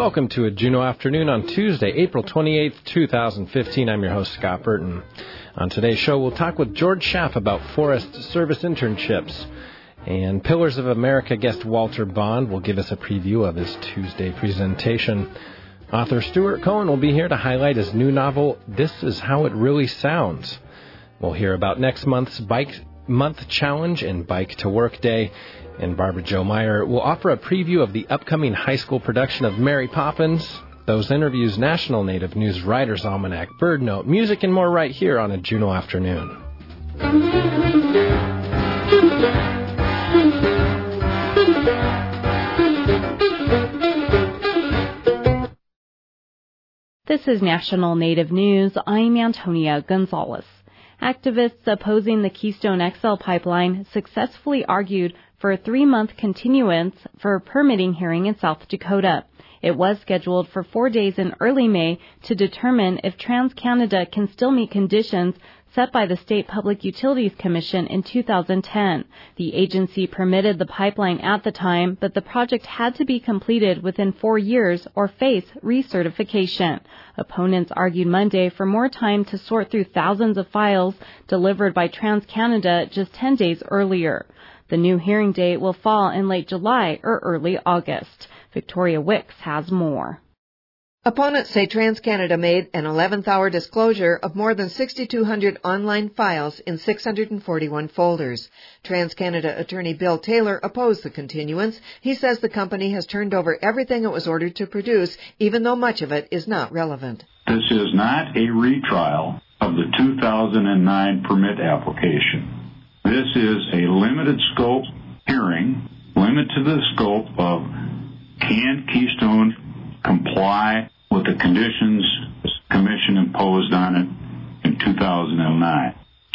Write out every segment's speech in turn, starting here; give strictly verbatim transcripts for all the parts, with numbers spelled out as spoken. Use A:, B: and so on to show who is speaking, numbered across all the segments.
A: Welcome to a Juneau Afternoon on Tuesday, April twenty-eighth, twenty fifteen. I'm your host, Scott Burton. On today's show, we'll talk with George Schaff about Forest Service internships. And Pillars of America guest Walter Bond will give us a preview of his Tuesday presentation. Author Stuart Cohen will be here to highlight his new novel, This Is How It Really Sounds. We'll hear about next month's Bike Month Challenge and Bike to Work Day. And Barbara Jo Meyer will offer a preview of the upcoming high school production of Mary Poppins. Those interviews, National Native News Writer's Almanac, Bird Note, music, and more right here on a Juneau Afternoon.
B: This is National Native News. I'm Antonia Gonzalez. Activists opposing the Keystone X L pipeline successfully argued for a three-month continuance for a permitting hearing in South Dakota. It was scheduled for four days in early May to determine if TransCanada can still meet conditions set by the State Public Utilities Commission in two thousand ten. The agency permitted the pipeline at the time, but the project had to be completed within four years or face recertification. Opponents argued Monday for more time to sort through thousands of files delivered by TransCanada just ten days earlier. The new hearing date will fall in late July or early August. Victoria Wicks has more.
C: Opponents say TransCanada made an eleventh hour disclosure of more than six thousand two hundred online files in six hundred forty-one folders. TransCanada attorney Bill Taylor opposed the continuance. He says the company has turned over everything it was ordered to produce, even though much of it is not relevant.
D: This is not a retrial of the two thousand nine permit application. This is a limited scope hearing, limited to the scope of can Keystone comply with the conditions the Commission imposed on it in two thousand nine.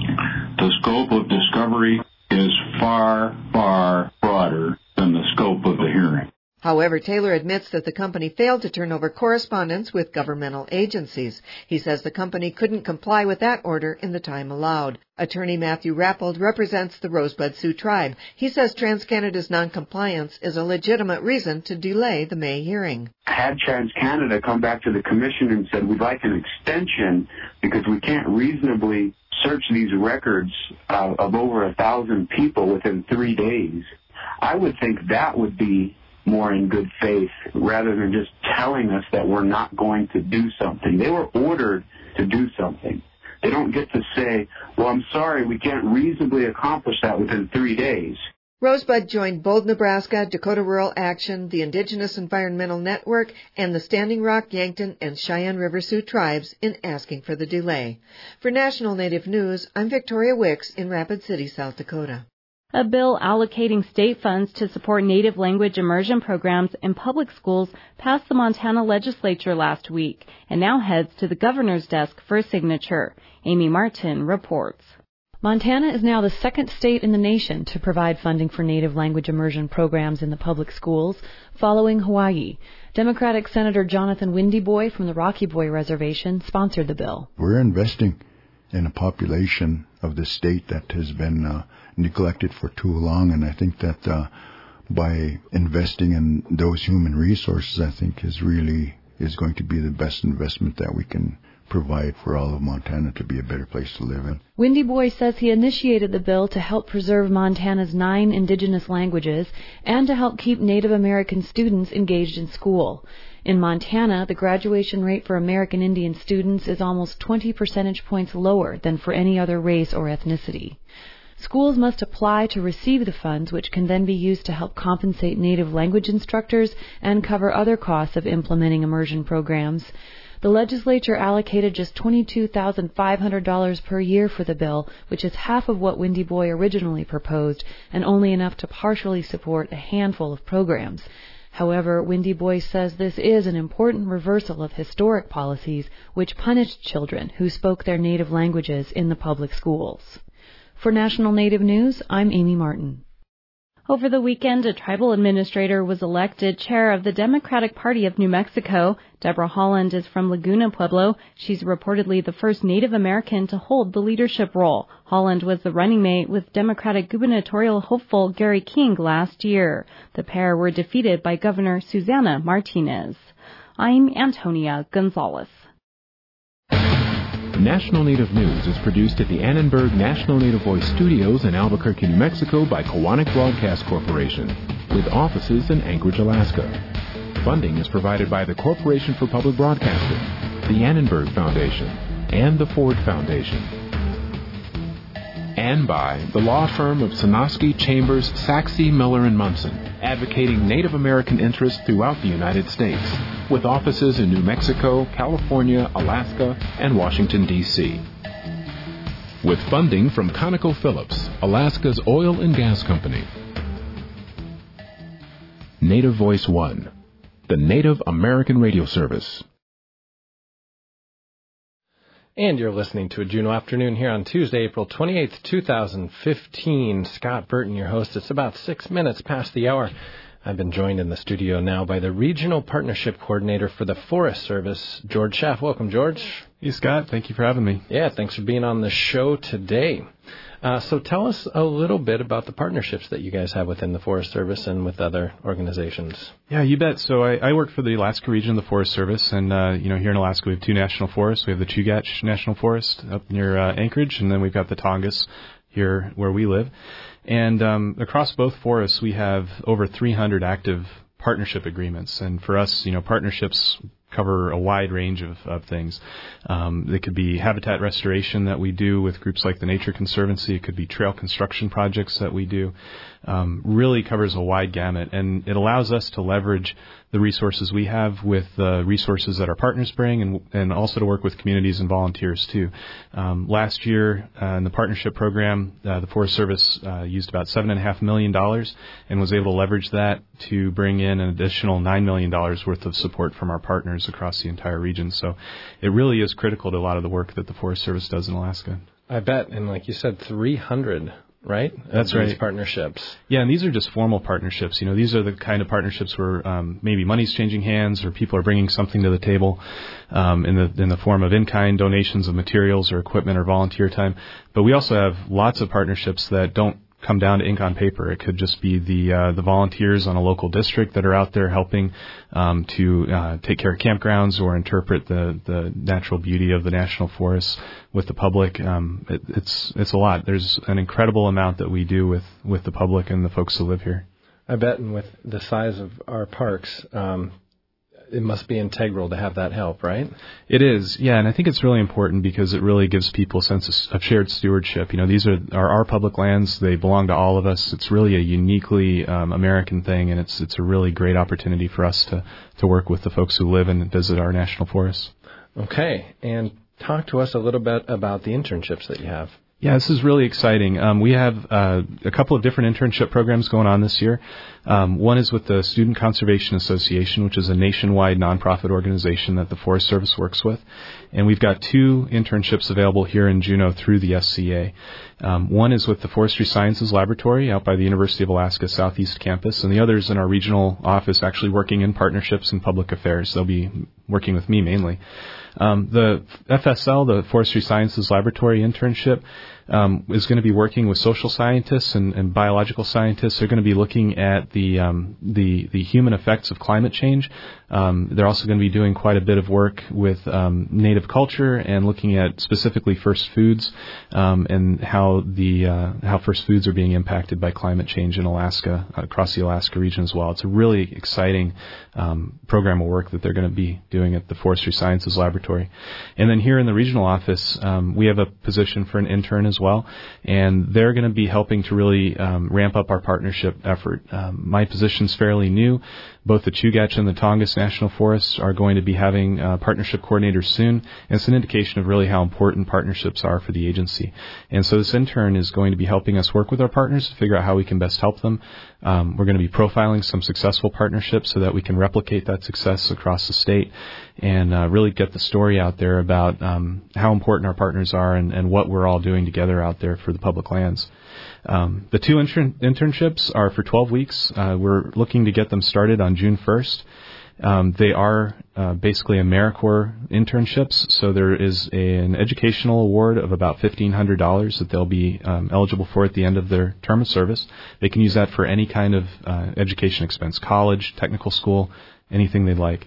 D: The scope of discovery is far, far broader than the scope of the hearing.
C: However, Taylor admits that the company failed to turn over correspondence with governmental agencies. He says the company couldn't comply with that order in the time allowed. Attorney Matthew Rappold represents the Rosebud Sioux tribe. He says TransCanada's noncompliance is a legitimate reason to delay the May hearing.
E: Had TransCanada come back to the Commission and said, we'd like an extension because we can't reasonably search these records uh, of over a thousand people within three days, I would think that would be more in good faith rather than just telling us that we're not going to do something. They were ordered to do something. They don't get to say, well, I'm sorry, we can't reasonably accomplish that within three days.
C: Rosebud joined Bold, Nebraska, Dakota Rural Action, the Indigenous Environmental Network, and the Standing Rock, Yankton, and Cheyenne River Sioux tribes in asking for the delay. For National Native News, I'm Victoria Wicks in Rapid City, South Dakota.
B: A bill allocating state funds to support Native language immersion programs in public schools passed the Montana legislature last week and now heads to the governor's desk for a signature. Amy Martin reports.
F: Montana is now the second state in the nation to provide funding for Native language immersion programs in the public schools, following Hawaii. Democratic Senator Jonathan Windyboy from the Rocky Boy Reservation sponsored the bill.
G: We're investing in a population of the state that has been uh, neglected for too long, and I think that uh, by investing in those human resources, I think is really is going to be the best investment that we can provide for all of Montana to be a better place to live in.
F: Windyboy says he initiated the bill to help preserve Montana's nine indigenous languages and to help keep Native American students engaged in school. In Montana, the graduation rate for American Indian students is almost twenty percentage points lower than for any other race or ethnicity. Schools must apply to receive the funds, which can then be used to help compensate Native language instructors and cover other costs of implementing immersion programs. The legislature allocated just twenty-two thousand five hundred dollars per year for the bill, which is half of what Windyboy originally proposed and only enough to partially support a handful of programs. However, Windyboy says this is an important reversal of historic policies which punished children who spoke their native languages in the public schools. For National Native News, I'm Amy Martin.
B: Over the weekend, a tribal administrator was elected chair of the Democratic Party of New Mexico. Deborah Holland is from Laguna Pueblo. She's reportedly the first Native American to hold the leadership role. Holland was the running mate with Democratic gubernatorial hopeful Gary King last year. The pair were defeated by Governor Susana Martinez. I'm Antonia Gonzalez.
H: National Native News is produced at the Annenberg National Native Voice Studios in Albuquerque, New Mexico by Kowanik Broadcast Corporation, with offices in Anchorage, Alaska. Funding is provided by the Corporation for Public Broadcasting, the Annenberg Foundation, and the Ford Foundation. And by the law firm of Sonosky, Chambers, Saxe, Miller and Munson, advocating Native American interests throughout the United States, with offices in New Mexico, California, Alaska, and Washington, D C With funding from ConocoPhillips, Alaska's oil and gas company. Native Voice One, the Native American radio service.
A: And you're listening to a Juneau Afternoon here on Tuesday, April twenty-eighth, twenty fifteen. Scott Burton, your host. It's about six minutes past the hour. I've been joined in the studio now by the Regional Partnership Coordinator for the Forest Service, George Schaff. Welcome, George.
I: Hey, Scott. Thank you for having me.
A: Yeah, thanks for being on the show today. Uh, so tell us a little bit about the partnerships that you guys have within the Forest Service and with other organizations.
I: Yeah, you bet. So I, I work for the Alaska region of the Forest Service, and uh, you know, here in Alaska we have two national forests. We have the Chugach National Forest up near uh, Anchorage, and then we've got the Tongass here where we live. And um, across both forests, we have over three hundred active partnership agreements. And for us, you know, partnerships cover a wide range of, of things. Um, it could be habitat restoration that we do with groups like the Nature Conservancy. It could be trail construction projects that we do. Um, really covers a wide gamut, and it allows us to leverage the resources we have with the resources that our partners bring, and, and also to work with communities and volunteers too. Um, last year uh, in the partnership program, uh, the Forest Service uh, used about seven and a half million dollars and was able to leverage that to bring in an additional nine million dollars worth of support from our partners across the entire region. So it really is critical to a lot of the work that the Forest Service does in Alaska.
A: I bet, and like you said, three hundred. Right?
I: That's right.
A: These partnerships.
I: Yeah, and these are just formal partnerships. You know, these are the kind of partnerships where um, maybe money's changing hands, or people are bringing something to the table um, in the in the form of in-kind donations of materials or equipment or volunteer time. But we also have lots of partnerships that don't come down to ink on paper. It could just be the uh, the volunteers on a local district that are out there helping um, to uh, take care of campgrounds or interpret the, the natural beauty of the national forests with the public. Um, it, it's it's a lot. There's an incredible amount that we do with, with the public and the folks who live here.
A: I bet, and with the size of our parks, um, it must be integral to have that help, right?
I: It is, yeah, and I think it's really important because it really gives people a sense of, of shared stewardship. You know, these are, are our public lands. They belong to all of us. It's really a uniquely um, American thing, and it's it's a really great opportunity for us to, to work with the folks who live and visit our national forests.
A: Okay, and talk to us a little bit about the internships that you have.
I: Yeah, this is really exciting. Um, we have uh, a couple of different internship programs going on this year. Um, one is with the Student Conservation Association, which is a nationwide nonprofit organization that the Forest Service works with. And we've got two internships available here in Juneau through the S C A. Um, one is with the Forestry Sciences Laboratory out by the University of Alaska Southeast Campus, and the other is in our regional office actually working in partnerships and public affairs. They'll be working with me mainly. Um, the F S L, the Forestry Sciences Laboratory internship, um, is going to be working with social scientists and, and biological scientists. They're going to be looking at the um, the, the human effects of climate change. Um, they're also going to be doing quite a bit of work with um, native culture and looking at specifically first foods um, and how the uh, how first foods are being impacted by climate change in Alaska, across the Alaska region as well. It's a really exciting um, program of work that they're going to be doing at the Forestry Sciences Laboratory. And then here in the regional office, um, we have a position for an intern as well, and they're going to be helping to really um, ramp up our partnership effort. Um, my position's fairly new. Both the Chugach and the Tongass National Forests are going to be having uh, partnership coordinators soon, and it's an indication of really how important partnerships are for the agency. And so this intern is going to be helping us work with our partners to figure out how we can best help them. Um, we're going to be profiling some successful partnerships so that we can replicate that success across the state and uh, really get the story out there about um, how important our partners are and, and what we're all doing together out there for the public lands. Um, the two intern- internships are for twelve weeks. Uh, we're looking to get them started on June first. Um, they are uh, basically AmeriCorps internships, so there is a, an educational award of about fifteen hundred dollars that they'll be um, eligible for at the end of their term of service. They can use that for any kind of uh, education expense, college, technical school, anything they'd like.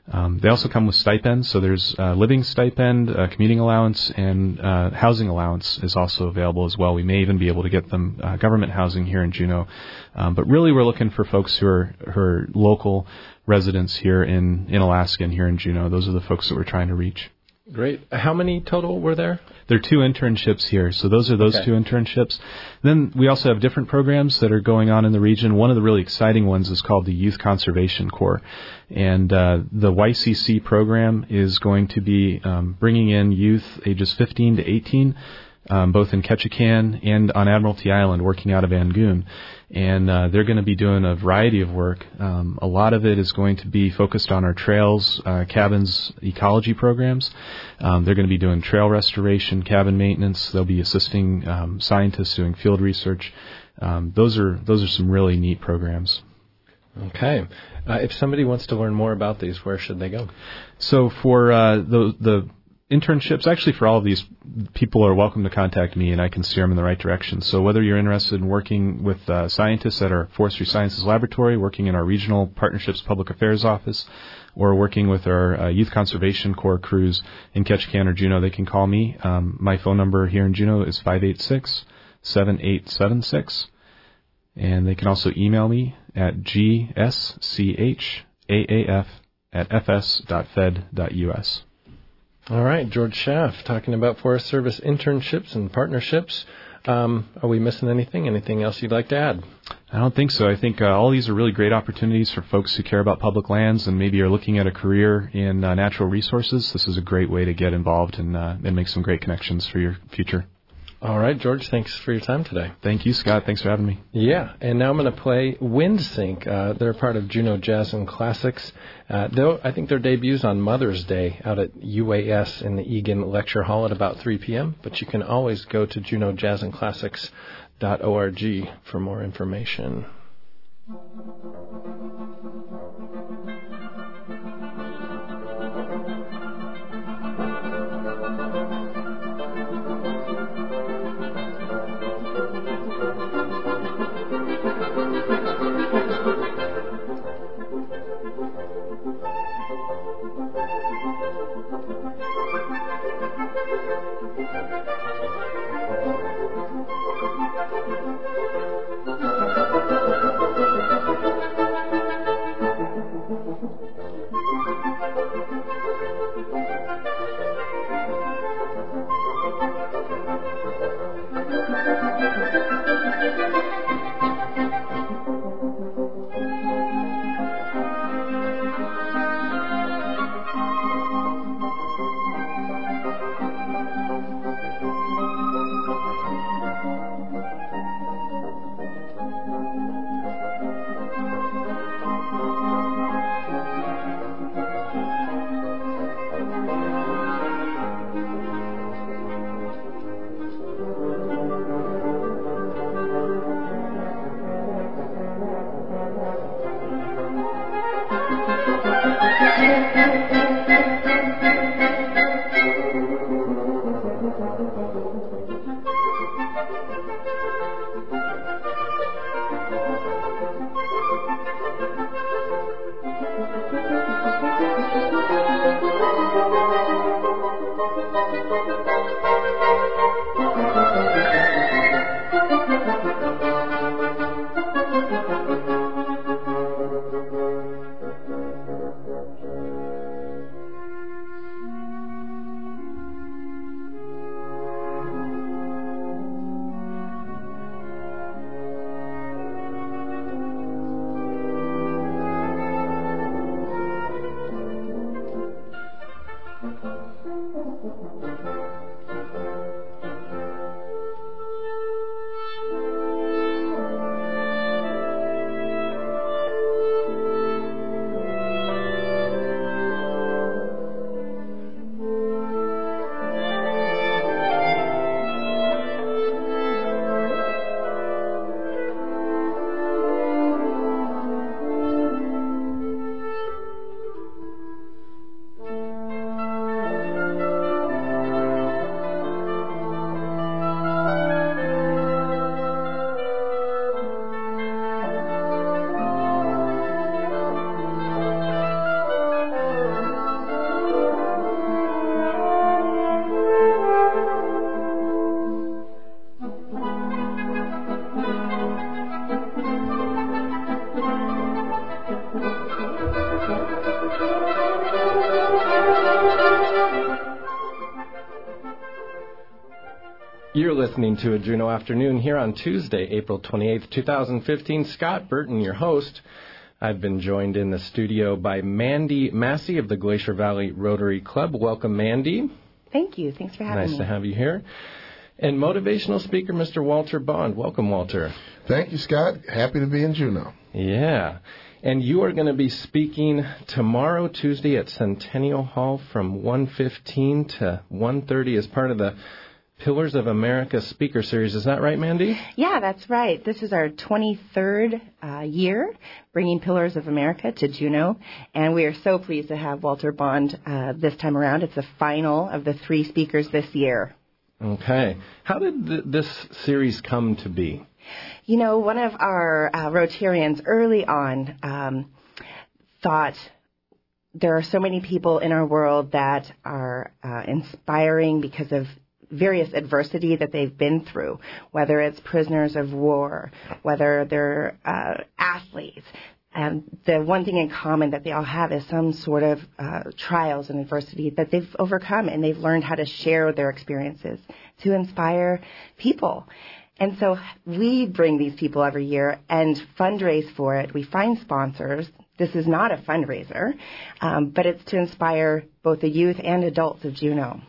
I: Um, they also come with stipends, so there's uh, living stipend, uh, commuting allowance, and uh, housing allowance is also available as well. We may even be able to get them uh, government housing here in Juneau. Um, but really we're looking for folks who are, who are local residents here in, in Alaska and here in Juneau. Those are the folks that we're trying to reach.
A: Great. How many total were there?
I: There are two internships here, so those are those
A: okay.
I: two internships. Then we also have different programs that are going on in the region. One of the really exciting ones is called the Youth Conservation Corps, and uh, the Y C C program is going to be um, bringing in youth ages fifteen to eighteen, um, both in Ketchikan and on Admiralty Island, working out of Angoon. And uh, they're going to be doing a variety of work. Um, a lot of it is going to be focused on our trails, uh, cabins, ecology programs. Um, they're going to be doing trail restoration, cabin maintenance. They'll be assisting um, scientists doing field research. Um, those are those are some really neat programs.
A: Okay. Uh, if somebody wants to learn more about these, where should they go?
I: So for uh, the the internships, actually for all of these, people are welcome to contact me and I can steer them in the right direction. So whether you're interested in working with uh, scientists at our Forestry Sciences Laboratory, working in our Regional Partnerships Public Affairs Office, or working with our uh, Youth Conservation Corps crews in Ketchikan or Juneau, they can call me. Um, my phone number here in Juneau is five eight six, seven eight seven six. And they can also email me at g s c h a a f at f s dot fed dot u s.
A: All right, George Schaff talking about Forest Service internships and partnerships. Um, are we missing anything? Anything else you'd like to add?
I: I don't think so. I think uh, all these are really great opportunities for folks who care about public lands and maybe are looking at a career in uh, natural resources. This is a great way to get involved and, uh, and make some great connections for your future.
A: All right, George, thanks for your time today.
I: Thank you, Scott. Thanks for having me.
A: Yeah, and now I'm going to play Windsync. Uh, they're part of Juneau Jazz and Classics. Uh, I think their debut's on Mother's Day out at U A S in the Egan Lecture Hall at about three p.m., but you can always go to juneau jazz and classics dot org for more information. You're listening to a Juneau Afternoon here on Tuesday, April twenty-eighth, twenty fifteen. Scott Burton, your host. I've been joined in the studio by Mandy Massey of the Glacier Valley Rotary Club. Welcome, Mandy.
J: Thank you. Thanks for having
A: nice
J: me.
A: Nice to have you here. And motivational speaker, Mister Walter Bond. Welcome, Walter.
K: Thank you, Scott. Happy to be in Juneau.
A: Yeah. And you are going to be speaking tomorrow, Tuesday, at Centennial Hall from one fifteen to one thirty as part of the Pillars of America Speaker Series. Is that right, Mandy?
J: Yeah, that's right. This is our twenty-third uh, year bringing Pillars of America to Juneau, and we are so pleased to have Walter Bond uh, this time around. It's the final of the three speakers this year.
A: Okay. How did th- this series come to be?
J: You know, one of our uh, Rotarians early on um, thought there are so many people in our world that are uh, inspiring because of various adversity that they've been through, whether it's prisoners of war, whether they're uh, athletes. And the one thing in common that they all have is some sort of uh, trials and adversity that they've overcome, and they've learned how to share their experiences to inspire people. And so we bring these people every year and fundraise for it. We find sponsors. This is not a fundraiser, um, but it's to inspire both the youth and adults of Juneau.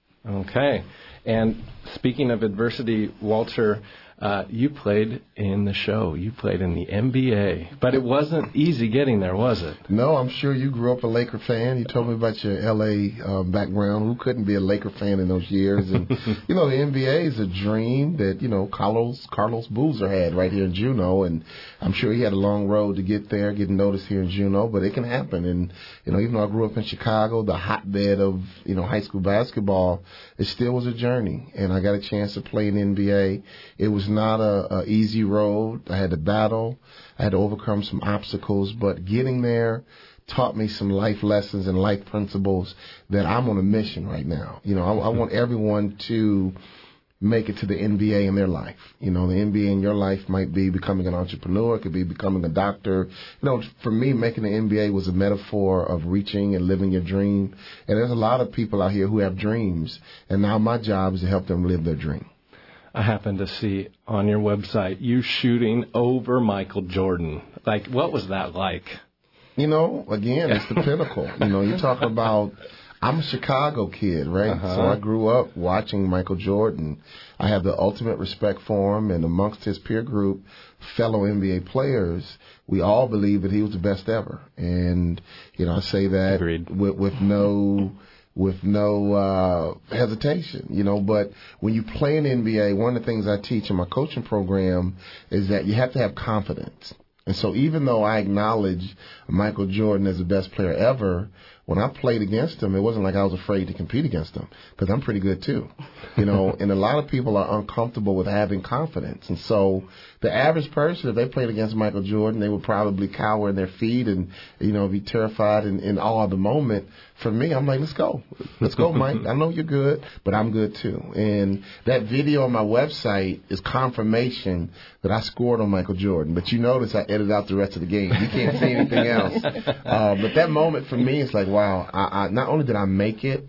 A: Okay. And speaking of adversity, Walter, uh, you played in the show. You played in the N B A. But it wasn't easy getting there, was it?
K: No, I'm sure you grew up a Laker fan. You told me about your L A uh, background. Who couldn't be a Laker fan in those years? And, you know, the N B A is a dream that, you know, Carlos Carlos Boozer had right here in Juneau. And I'm sure he had a long road to get there, getting noticed here in Juneau. But it can happen. And, you know, even though I grew up in Chicago, the hotbed of, you know, high school basketball, it still was a journey. And I got a chance to play in the N B A. It was not a, a easy road. I had to battle. I had to overcome some obstacles, but getting there taught me some life lessons and life principles that I'm on a mission right now. You know, I, I want everyone to make it to the N B A in their life. You know, the N B A in your life might be becoming an entrepreneur, it could be becoming a doctor. You know, for me, making the N B A was a metaphor of reaching and living your dream. And there's a lot of people out here who have dreams, and now my job is to help them live their dream.
A: I happened to see on your website you shooting over Michael Jordan. Like, what was that like?
K: You know, again, it's the pinnacle. You know, you talk about, I'm a Chicago kid, right? Uh-huh. So I grew up watching Michael Jordan. I have the ultimate respect for him, and amongst his peer group, fellow N B A players, we all believe that he was the best ever. And, you know, I say that with, with no... with no uh, hesitation, you know. But when you play in the N B A, one of the things I teach in my coaching program is that you have to have confidence. And so even though I acknowledge Michael Jordan as the best player ever, when I played against him, it wasn't like I was afraid to compete against him, because I'm pretty good too, you know. And a lot of people are uncomfortable with having confidence. And so the average person, if they played against Michael Jordan, they would probably cower in their feet and, you know, be terrified and in awe of the moment. For me, I'm like, let's go. Let's go, Mike. I know you're good, but I'm good too. And that video on my website is confirmation that I scored on Michael Jordan. But you notice I edited out the rest of the game. You can't see anything else. Uh, but that moment for me is like, wow, I, I, not only did I make it,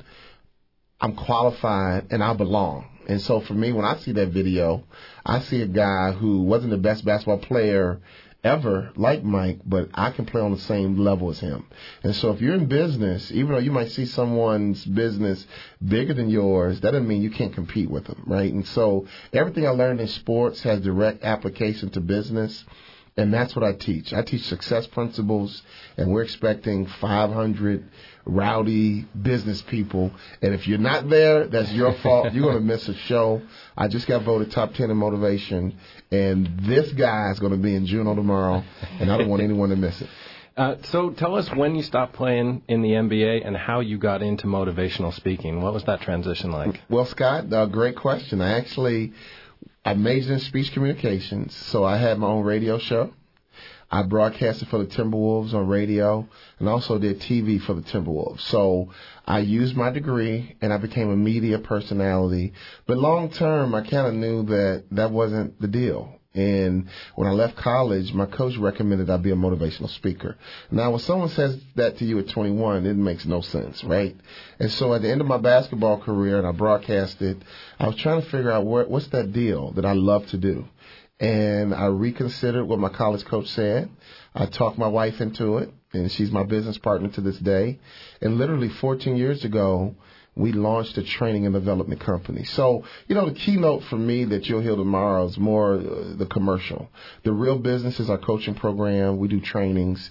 K: I'm qualified and I belong. And so for me, when I see that video, I see a guy who wasn't the best basketball player ever like Mike, but I can play on the same level as him. And so if you're in business, even though you might see someone's business bigger than yours, that doesn't mean you can't compete with them, right? And so everything I learned in sports has direct application to business. And that's what I teach. I teach success principles, and we're expecting five hundred rowdy business people. And if you're not there, that's your fault. You're going to miss a show. I just got voted top ten in motivation, and this guy is going to be in Juneau tomorrow, and I don't want anyone to miss it.
A: Uh, so tell us when you stopped playing in the N B A and how you got into motivational speaking. What was that transition like?
K: Well, Scott, uh, great question. I actually... I majored in speech communications, so I had my own radio show. I broadcasted for the Timberwolves on radio and also did T V for the Timberwolves. So I used my degree and I became a media personality. But long term, I kind of knew that that wasn't the deal. And when I left college, my coach recommended I be a motivational speaker. Now, when someone says that to you at twenty-one, it makes no sense, right? And so at the end of my basketball career, and I broadcasted, I was trying to figure out where, what's that deal that I love to do. And I reconsidered what my college coach said. I talked my wife into it, and she's my business partner to this day. And literally fourteen years ago, we launched a training and development company. So, you know, the keynote for me that you'll hear tomorrow is more uh, the commercial. The real business is our coaching program. We do trainings.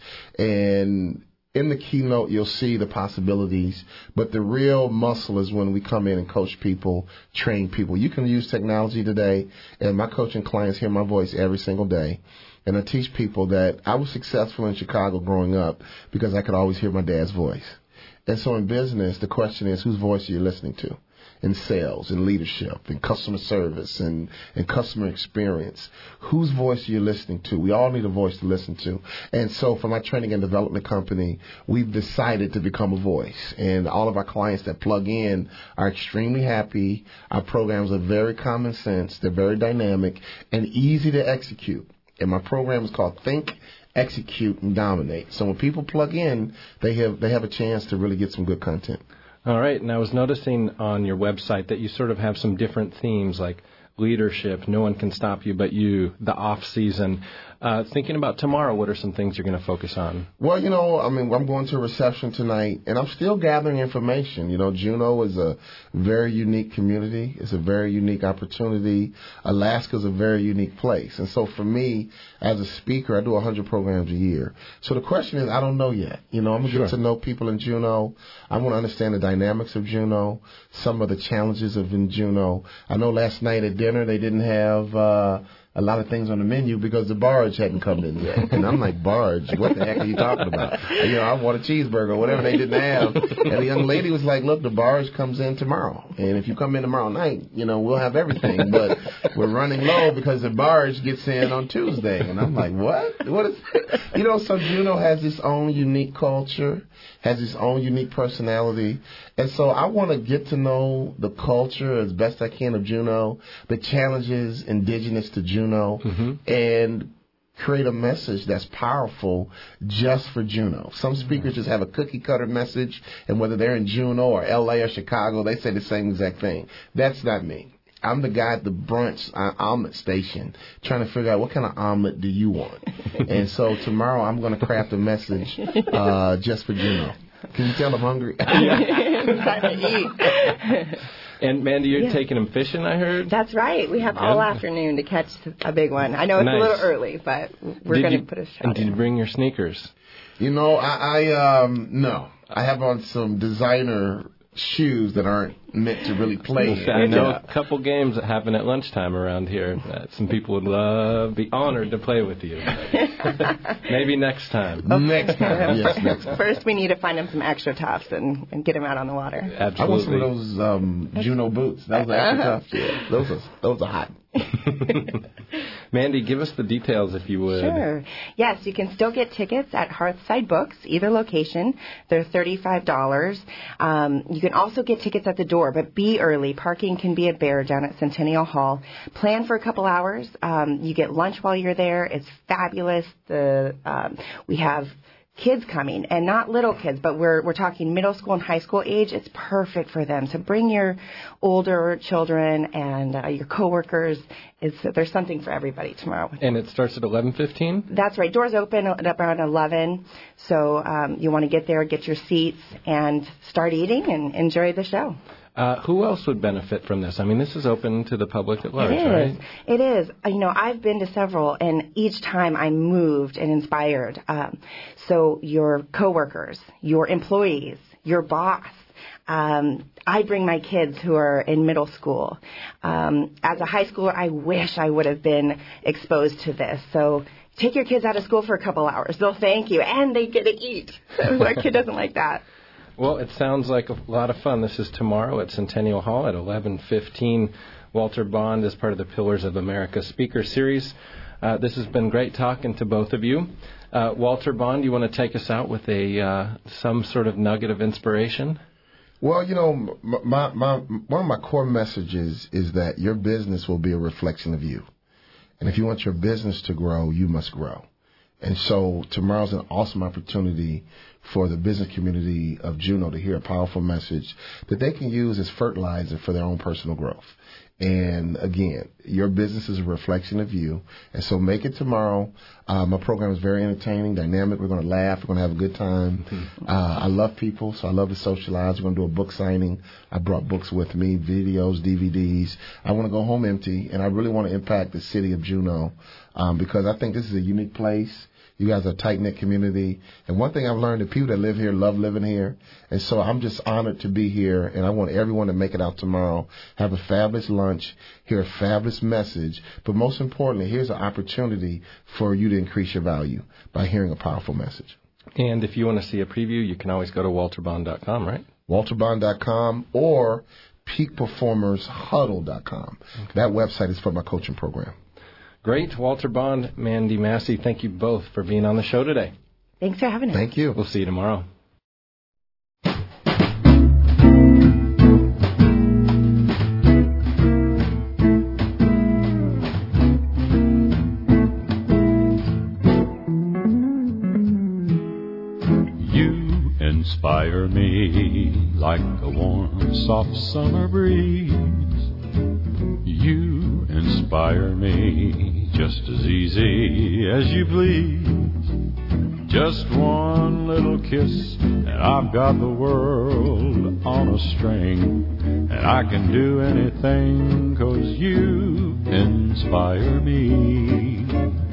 K: And in the keynote, you'll see the possibilities. But the real muscle is when we come in and coach people, train people. You can use technology today, and my coaching clients hear my voice every single day. And I teach people that I was successful in Chicago growing up because I could always hear my dad's voice. And so in business, the question is, whose voice are you listening to? In sales, in leadership, in customer service, and in customer experience. Whose voice are you listening to? We all need a voice to listen to. And so for my training and development company, we've decided to become a voice. And all of our clients that plug in are extremely happy. Our programs are very common sense. They're very dynamic and easy to execute. And my program is called Think, Execute, and Dominate. So when people plug in, they have they have a chance to really get some good content.
A: All right. And I was noticing on your website that you sort of have some different themes, like leadership, no one can stop you but you, the off season. Uh, thinking about tomorrow, what are some things you're going to focus on?
K: Well, you know, I mean, I'm going to a reception tonight, and I'm still gathering information. You know, Juneau is a very unique community. It's a very unique opportunity. Alaska is a very unique place. And so for me, as a speaker, I do one hundred programs a year. So the question is, I don't know yet. You know, I'm going to
A: Sure.
K: get to know people in Juneau. I want to understand the dynamics of Juneau, some of the challenges of in Juneau. I know last night at dinner they didn't have uh, a lot of things on the menu because the barge hadn't come in yet. And I'm like, barge? What the heck are you talking about? You know, I want a cheeseburger, whatever they didn't have. And the young lady was like, look, the barge comes in tomorrow. And if you come in tomorrow night, you know, we'll have everything. But we're running low because the barge gets in on Tuesday. And I'm like, what? What is it? You know, so Juneau has its own unique culture, has its own unique personality. And so I want to get to know the culture as best I can of Juneau, the challenges indigenous to Juneau, mm-hmm. and create a message that's powerful just for Juneau. Some speakers just have a cookie-cutter message, and whether they're in Juneau or L A or Chicago, they say the same exact thing. That's not me. I'm the guy at the brunch uh, omelet station trying to figure out what kind of omelet do you want. And so tomorrow I'm going to craft a message uh, just for Juneau. Can you tell I'm hungry?
A: And, Mandy, you're
J: Yeah.
A: taking them fishing, I heard?
J: That's right. We have
A: Good.
J: all afternoon to catch a big one. I know it's
A: Nice.
J: a little early, but we're
A: Did
J: going
A: you-
J: to put a shot
A: And did
J: in.
A: you bring your sneakers?
K: You know, I, I um no. I have on some designer shoes that aren't meant to really play in.
A: I know a couple games that happen at lunchtime around here that some people would love, be honored to play with you. Maybe next time.
K: Next time, yes, next time.
J: First, we need to find him some extra toughs and, and get him out on the water.
A: Absolutely.
K: I want some of those um, Juneau boots. Those are extra tough. Yeah, those are those are hot.
A: Mandy, give us the details if you would.
J: Sure. Yes, you can still get tickets at Hearthside Books, either location. They're thirty-five dollars. Um, you can also get tickets at the door, but be early. Parking can be a bear down at Centennial Hall. Plan for a couple hours. Um, you get lunch while you're there. It's fabulous. The um, we have kids coming, and not little kids, but we're we're talking middle school and high school age. It's perfect for them. So bring your older children and uh, your coworkers. It's, there's something for everybody tomorrow.
A: And it starts at eleven fifteen?
J: That's right. Doors open at around eleven. So um, you want to get there, get your seats, and start eating and enjoy the show.
A: Uh, who else would benefit from this? I mean, this is open to the public at large,
J: It is.
A: right?
J: It is. You know, I've been to several, and each time I'm moved and inspired. Um, so your coworkers, your employees, your boss. Um, I bring my kids who are in middle school. Um, as a high schooler, I wish I would have been exposed to this. So take your kids out of school for a couple hours. They'll thank you, and they get to eat. What kid doesn't like that?
A: Well, it sounds like a lot of fun. This is tomorrow at Centennial Hall at eleven fifteen. Walter Bond is part of the Pillars of America Speaker Series. Uh, this has been great talking to both of you. Uh, Walter Bond, you want to take us out with a uh, some sort of nugget of inspiration?
K: Well, you know, my, my one of my core messages is that your business will be a reflection of you. And if you want your business to grow, you must grow. And so tomorrow's an awesome opportunity for the business community of Juneau to hear a powerful message that they can use as fertilizer for their own personal growth. And again, your business is a reflection of you. And so make it tomorrow. Uh, my program is very entertaining, dynamic. We're going to laugh. We're going to have a good time. Mm-hmm. Uh, I love people, so I love to socialize. We're going to do a book signing. I brought books with me, videos, D V Ds. I want to go home empty, and I really want to impact the city of Juneau um, because I think this is a unique place. You guys are a tight-knit community. And one thing I've learned, the people that live here love living here. And so I'm just honored to be here, and I want everyone to make it out tomorrow, have a fabulous lunch, hear a fabulous message. But most importantly, here's an opportunity for you to increase your value by hearing a powerful message.
A: And if you want to see a preview, you can always go to walter bond dot com, right?
K: walter bond dot com or peak performers huddle dot com. Okay. That website is for my coaching program.
A: Great. Walter Bond, Mandy Massey, thank you both for being on the show today.
J: Thanks for having us.
K: Thank you.
A: We'll see you tomorrow.
L: You inspire me like a warm, soft summer breeze. You inspire me just as easy as you please. Just one little kiss and I've got the world on a string. And I can do anything 'cause you inspire me.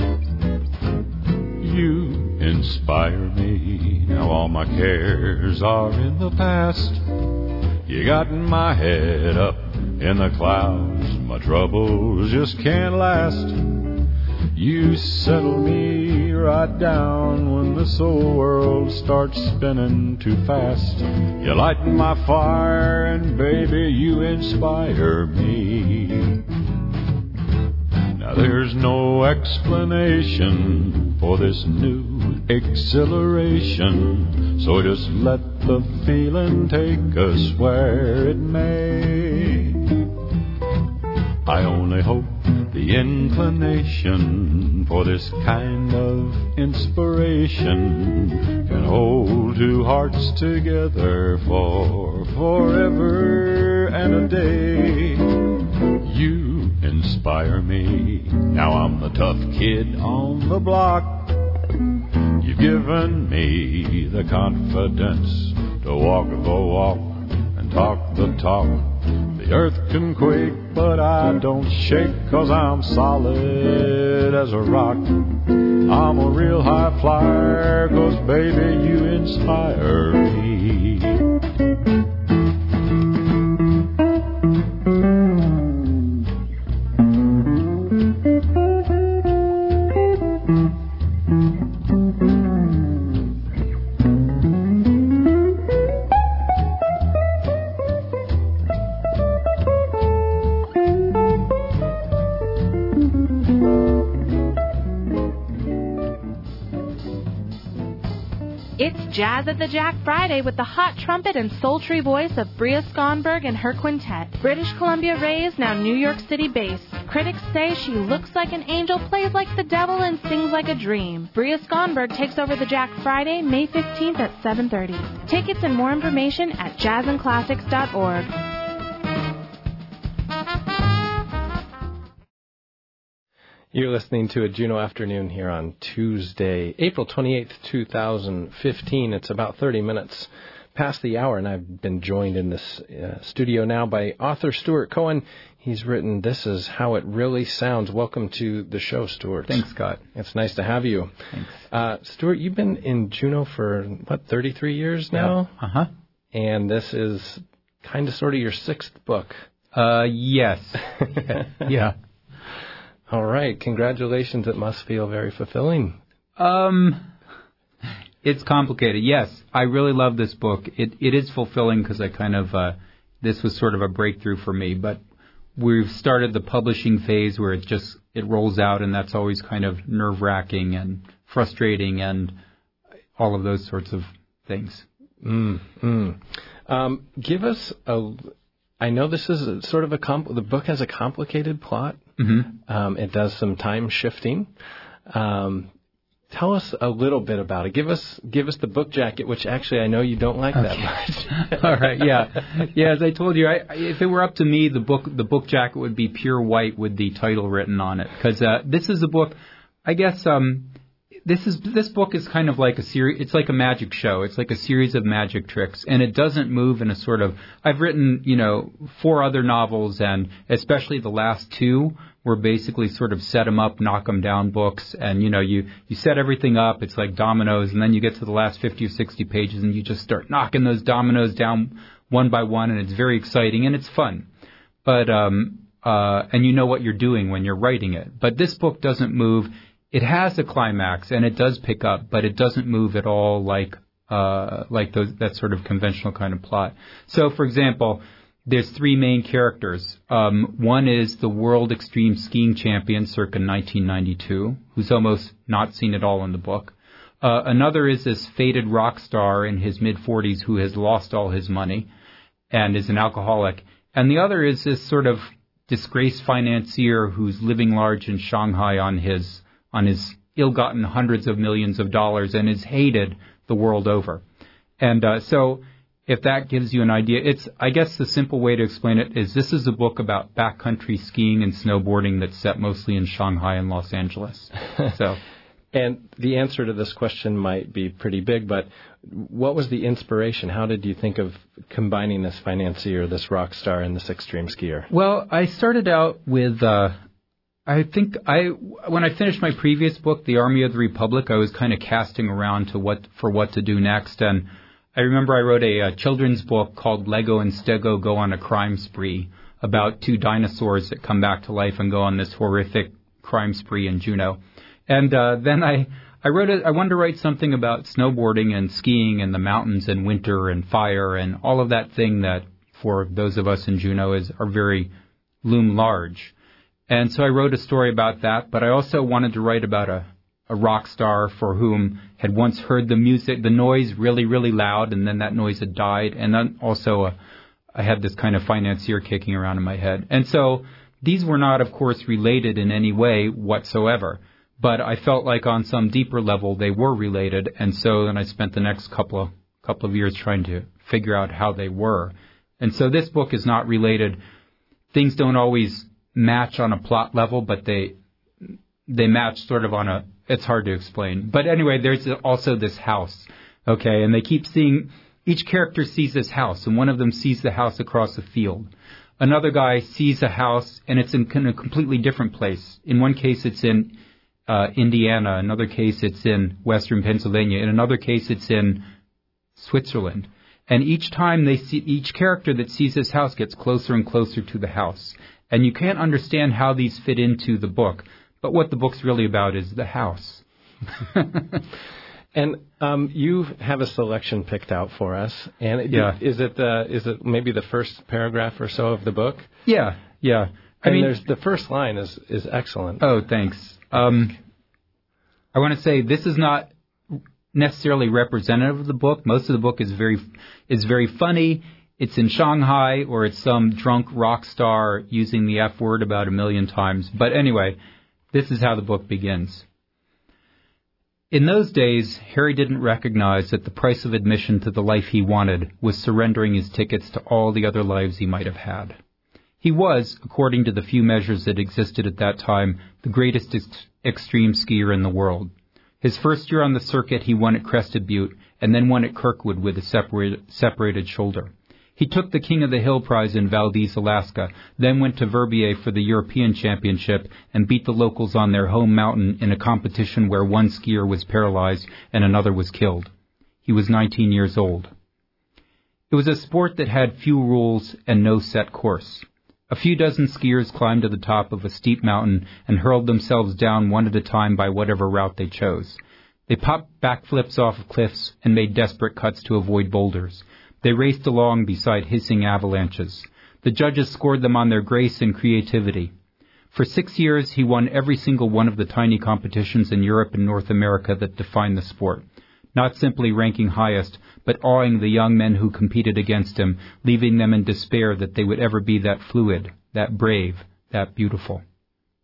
L: You inspire me. Now all my cares are in the past. You got my head up in the clouds, my troubles just can't last. You settle me right down when this old world starts spinning too fast. You light my fire and baby, you inspire me. Now there's no explanation for this new exhilaration, so just let the feeling take us where it may. I only hope the inclination for this kind of inspiration can hold two hearts together for forever and a day. You inspire me. Now I'm the tough kid on the block. You've given me the confidence to walk the walk and talk the talk. The earth can quake, but I don't shake, 'cause I'm solid as a rock. I'm a real high flyer, 'cause baby, you inspire me.
M: Jazz at the Jack Friday with the hot trumpet and sultry voice of Bria Skonberg and her quintet. British Columbia raised, now New York City based. Critics say she looks like an angel, plays like the devil, and sings like a dream. Bria Skonberg takes over the Jack Friday, May fifteenth at seven thirty. Tickets and more information at jazz and classics dot org.
A: You're listening to a Juneau Afternoon here on Tuesday, April twenty-eighth, two thousand fifteen. It's about thirty minutes past the hour, and I've been joined in this uh, studio now by author Stuart Cohen. He's written This Is How It Really Sounds. Welcome to the show, Stuart.
N: Thanks, Scott.
A: It's nice to have you.
N: Thanks.
A: Uh, Stuart, you've been in Juneau for, what, thirty-three years now?
N: Yeah. Uh-huh.
A: And this is kind of sort of your sixth book.
N: Uh, yes. yeah. yeah.
A: All right. Congratulations. It must feel very fulfilling.
N: Um, it's complicated. Yes, I really love this book. It It is fulfilling because I kind of, uh, this was sort of a breakthrough for me. But we've started the publishing phase where it just, it rolls out, and that's always kind of nerve-wracking and frustrating and all of those sorts of things.
A: Mm, mm. Um, give us a, I know this is a, sort of a, compl- the book has a complicated plot. Mm-hmm. Um, it does some time shifting. Um, tell us a little bit about it. Give us give us the book jacket, which actually I know you don't like okay. that much.
N: All right, yeah, yeah. As I told you, I, if it were up to me, the book the book jacket would be pure white with the title written on it, because uh, this is a book. I guess um, this is this book is kind of like a series. It's like a magic show. It's like a series of magic tricks, and it doesn't move in a sort of. I've written, you know, four other novels, and especially the last two were basically sort of set them up, knock them down books, and you know, you you set everything up. It's like dominoes, and then you get to the last fifty or sixty pages, and you just start knocking those dominoes down one by one, and it's very exciting and it's fun. But um, uh, and you know what you're doing when you're writing it. But this book doesn't move. It has a climax, and it does pick up, but it doesn't move at all like uh, like those, that sort of conventional kind of plot. So, for example, there's three main characters. Um, one is the world extreme skiing champion circa nineteen ninety-two, who's almost not seen at all in the book. Uh, another is this faded rock star in his mid-forties who has lost all his money and is an alcoholic. And the other is this sort of disgraced financier who's living large in Shanghai on his on his ill-gotten hundreds of millions of dollars and is hated the world over. And uh, so if that gives you an idea, it's I guess the simple way to explain it is this is a book about backcountry skiing and snowboarding that's set mostly in Shanghai and Los Angeles. So,
A: and the answer to this question might be pretty big, but what was the inspiration? How did you think of combining this financier, this rock star, and this extreme skier?
N: Well, I started out with... Uh, I think I when I finished my previous book, The Army of the Republic, I was kind of casting around to what for what to do next, and I remember I wrote a, a children's book called Lego and Stego Go on a Crime Spree about two dinosaurs that come back to life and go on this horrific crime spree in Juneau. And uh, then I I wrote a, I wanted to write something about snowboarding and skiing and the mountains and winter and fire and all of that thing that for those of us in Juneau is are very loom large. And so I wrote a story about that, but I also wanted to write about a, a rock star for whom had once heard the music, the noise really, really loud, and then that noise had died. And then also uh, I had this kind of financier kicking around in my head. And so these were not, of course, related in any way whatsoever. But I felt like on some deeper level they were related. And so then I spent the next couple of, couple of years trying to figure out how they were. And so this book is not related. Things don't always match on a plot level, but they they match sort of on a, it's hard to explain. But anyway, there's also this house, okay, and they keep seeing, each character sees this house, and one of them sees the house across the field. Another guy sees a house, and it's in a completely different place. In one case, it's in uh, Indiana. Another case, it's in western Pennsylvania. In another case, it's in Switzerland. And each time they see, each character that sees this house gets closer and closer to the house. And you can't understand how these fit into the book. But what the book's really about is the house.
A: And um, you have a selection picked out for us. And it,
N: yeah.
A: is it the, is it maybe the first paragraph or so of the book?
N: Yeah, yeah.
A: I and mean, there's, the first line is, is excellent.
N: Oh, thanks. Um, I want to say this is not necessarily representative of the book. Most of the book is very is very funny. It's in Shanghai, or it's some drunk rock star using the F word about a million times. But anyway, this is how the book begins. In those days, Harry didn't recognize that the price of admission to the life he wanted was surrendering his tickets to all the other lives he might have had. He was, according to the few measures that existed at that time, the greatest ex- extreme skier in the world. His first year on the circuit, he won at Crested Butte, and then won at Kirkwood with a separated, separated shoulder. He took the King of the Hill prize in Valdez, Alaska, then went to Verbier for the European Championship and beat the locals on their home mountain in a competition where one skier was paralyzed and another was killed. He was nineteen years old. It was a sport that had few rules and no set course. A few dozen skiers climbed to the top of a steep mountain and hurled themselves down one at a time by whatever route they chose. They popped backflips off of cliffs and made desperate cuts to avoid boulders. They raced along beside hissing avalanches. The judges scored them on their grace and creativity. For six years, he won every single one of the tiny competitions in Europe and North America that defined the sport, not simply ranking highest, but awing the young men who competed against him, leaving them in despair that they would ever be that fluid, that brave, that beautiful.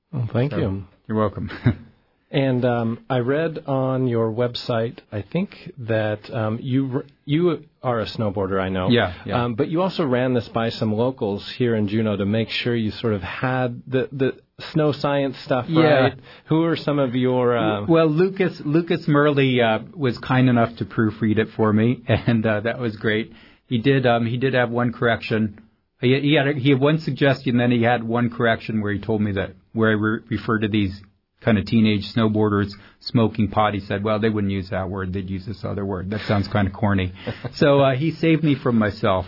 A: Well, thank
N: so,
A: you.
N: You're welcome.
A: And um, I read on your website, I think that um, you you are a snowboarder, I know.
N: Yeah, yeah.
A: Um, but you also ran this by some locals here in Juneau to make sure you sort of had the, the snow science stuff
N: yeah.
A: right. Who are some of your... Uh...
N: Well, Lucas Lucas Murley uh, was kind enough to proofread it for me, and uh, that was great. He did um, he did have one correction. He, he had a, he had one suggestion, then he had one correction where he told me that where I re- referred to these kind of teenage snowboarders smoking pot. He said, well, they wouldn't use that word. They'd use this other word. That sounds kind of corny. So uh, he saved me from myself.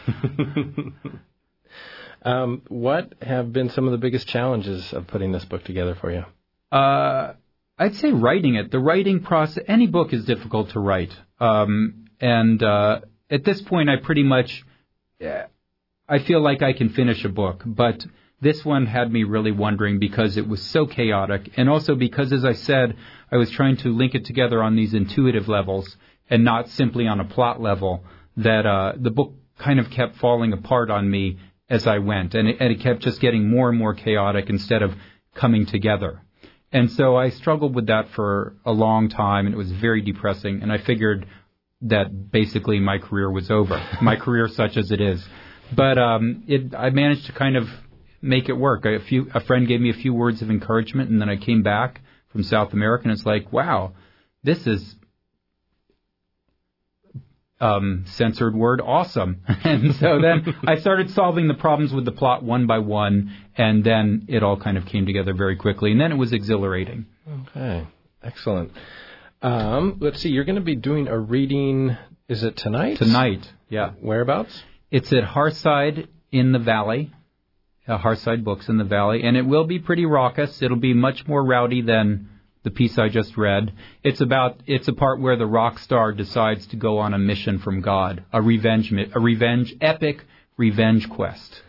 A: um, what have been some of the biggest challenges of putting this book together for you?
N: Uh, I'd say writing it. The writing process, any book is difficult to write. Um, and uh, at this point, I pretty much, uh, I feel like I can finish a book, but this one had me really wondering because it was so chaotic, and also because, as I said, I was trying to link it together on these intuitive levels and not simply on a plot level, that uh, the book kind of kept falling apart on me as I went, and it, and it kept just getting more and more chaotic instead of coming together. And so I struggled with that for a long time, and it was very depressing, and I figured that basically my career was over, my career such as it is. But um, it, I managed to kind of make it work. A few, a friend gave me a few words of encouragement, and then I came back from South America, and it's like, wow, this is um, censored word awesome. And so then I started solving the problems with the plot one by one, and then it all kind of came together very quickly, and then it was exhilarating.
A: Okay, excellent. Um, let's see, you're going to be doing a reading, is it tonight?
N: Tonight, yeah.
A: Whereabouts?
N: It's at Hearthside in the Valley. Uh, Hearthside Books in the Valley, and it will be pretty raucous. It'll be much more rowdy than the piece I just read. It's about it's a part where the rock star decides to go on a mission from God, a revenge, a revenge, epic revenge quest.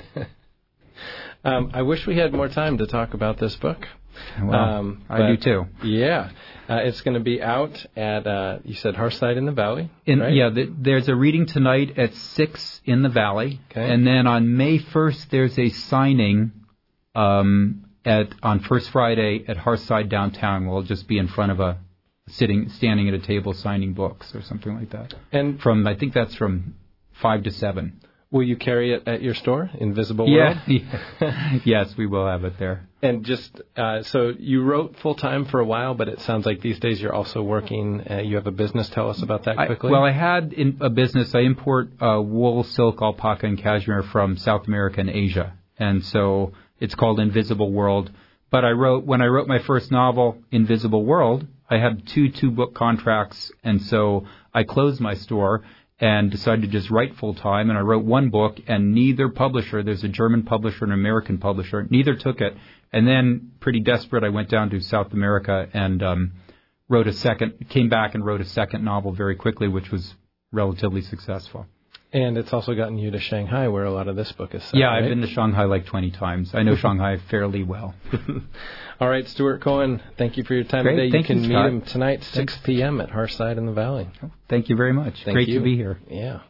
A: um, I wish we had more time to talk about this book.
N: Well,
A: um,
N: I do too.
A: Yeah, uh, it's going to be out at uh, you said Hearthside in the Valley.
N: In,
A: right?
N: Yeah, the, there's a reading tonight at six in the Valley,
A: okay.
N: And then on May first there's a signing um, at on First Friday at Hearthside downtown. We'll just be in front of a sitting, standing at a table signing books or something like that.
A: And
N: from I think that's from five to seven.
A: Will you carry it at your store, Invisible World?
N: Yeah. Yes, we will have it there.
A: And just, uh, so you wrote full-time for a while, but it sounds like these days you're also working, uh, you have a business. Tell us about that quickly.
N: I, well, I had in a business. I import uh, wool, silk, alpaca, and cashmere from South America and Asia. And so it's called Invisible World. But I wrote, when I wrote my first novel, Invisible World, I had two two-book contracts, and so I closed my store and decided to just write full-time, and I wrote one book, and neither publisher, there's a German publisher and an American publisher, neither took it. And then, pretty desperate, I went down to South America and um, wrote a second, came back and wrote a second novel very quickly, which was relatively successful.
A: And it's also gotten you to Shanghai, where a lot of this book is set,
N: Yeah,
A: right?
N: I've been to Shanghai like twenty times. I know Shanghai fairly well.
A: All right, Stuart Cohen, thank you for your time
N: Great.
A: today.
N: Thank
A: you can
N: you,
A: meet
N: Scott.
A: him tonight, six p.m. at Hearthside in the Valley.
N: Thank you very much.
A: Thank
N: Great
A: you.
N: to be here.
A: Yeah.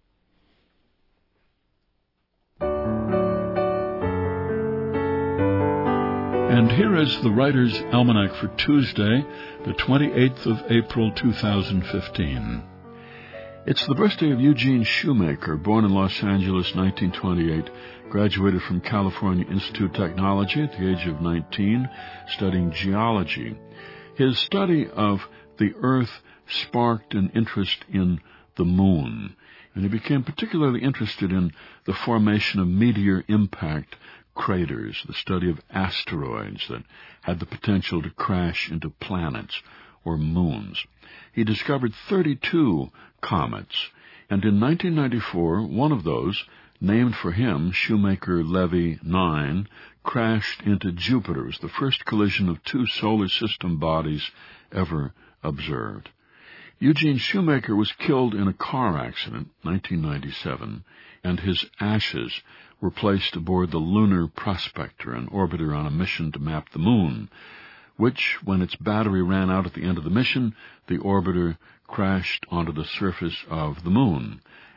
L: And here is the Writer's Almanac for Tuesday, the twenty-eighth of April, two thousand fifteen. It's the birthday of Eugene Shoemaker, born in Los Angeles, nineteen twenty-eight, graduated from California Institute of Technology at the age of nineteen, studying geology. His study of the Earth sparked an interest in the moon, and he became particularly interested in the formation of meteor impact craters, the study of asteroids that had the potential to crash into planets or moons. He discovered thirty-two comets, and in nineteen ninety-four, one of those, named for him, Shoemaker-Levy nine, crashed into Jupiter. It was the first collision of two solar system bodies ever observed. Eugene Shoemaker was killed in a car accident, nineteen ninety-seven, and his ashes were placed aboard the Lunar Prospector, an orbiter on a mission to map the moon, which, when its battery ran out at the end of the mission, the orbiter crashed onto the surface of the moon.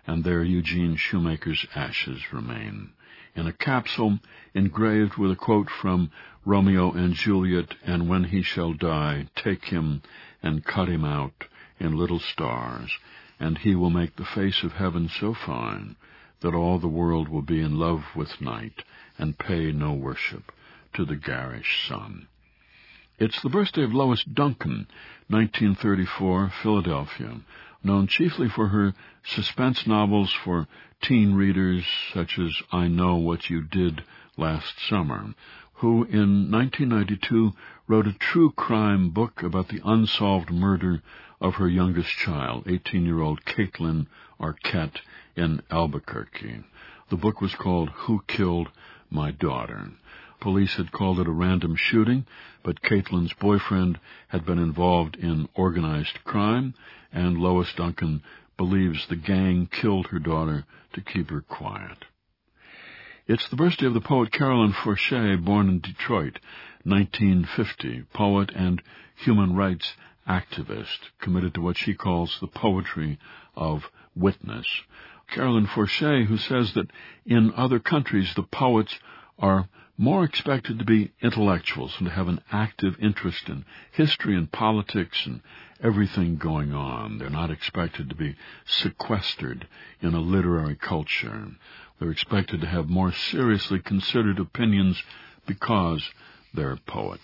L: and there Eugene Shoemaker's ashes remain, in a capsule engraved with a quote from Romeo and Juliet, and when he shall die, take him and cut him out in little stars, and he will make the face of heaven so fine that all the world will be in love with night and pay no worship to the garish sun. It's the birthday of Lois Duncan, nineteen thirty-four, Philadelphia, known chiefly for her suspense novels for teen readers such as I Know What You Did Last Summer, who in nineteen ninety-two wrote a true crime book about the unsolved murder of her youngest child, eighteen-year-old Caitlin Arquette, in Albuquerque. The book was called Who Killed My Daughter? Police had called it a random shooting, but Caitlin's boyfriend had been involved in organized crime, and Lois Duncan believes the gang killed her daughter to keep her quiet. It's the birthday of the poet Carolyn Forche, born in Detroit, nineteen fifty, poet and human rights activist, committed to what she calls the poetry of witness. Carolyn Forche, who says that in other countries the poets are more expected to be intellectuals and to have an active interest in history and politics and everything going on. They're not expected to be sequestered in a literary culture. They're expected to have more seriously considered opinions because they're poets.